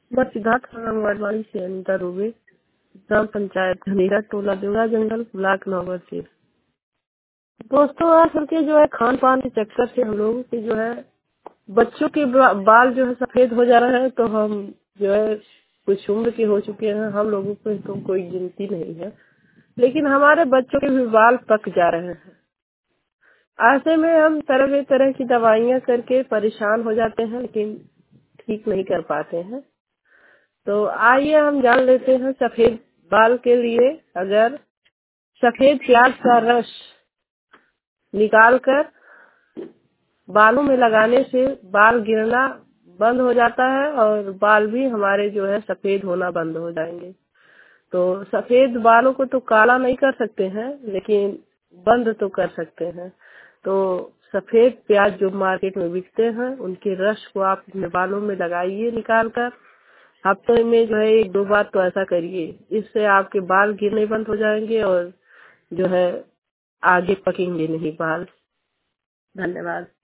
मैं सिद्धार्थ आंगनबाड़ी से अनिता रुबे, ग्राम पंचायत धनेरा, टोला देवरा जंगल, ब्लॉक नौगढ़ से। दोस्तों, आजकल के जो है खान पान के चक्कर से हम लोगों के जो है बच्चों के बाल जो है सफेद हो जा रहे हैं। तो हम जो है कुछ उम्र के हो चुके हैं, हम लोगों पे तो कोई गिनती नहीं है, लेकिन हमारे बच्चों के भी बाल पक जा रहे हैं। ऐसे में हम तरह तरह की दवाइयाँ करके परेशान हो जाते हैं, लेकिन ठीक नहीं कर पाते हैं। तो आइए हम जान लेते हैं सफेद बाल के लिए। अगर सफेद प्याज का रस निकाल कर बालों में लगाने से बाल गिरना बंद हो जाता है और बाल भी हमारे जो है सफेद होना बंद हो जाएंगे। तो सफेद बालों को तो काला नहीं कर सकते हैं, लेकिन बंद तो कर सकते हैं। तो सफेद प्याज जो मार्केट में बिकते हैं, उनके रस को आप अपने बालों में लगाइए निकाल कर। हफ्ते में जो है 1-2 बार तो ऐसा करिए, इससे आपके बाल गिरने बंद हो जाएंगे और जो है आगे पकेंगे नहीं बाल। धन्यवाद।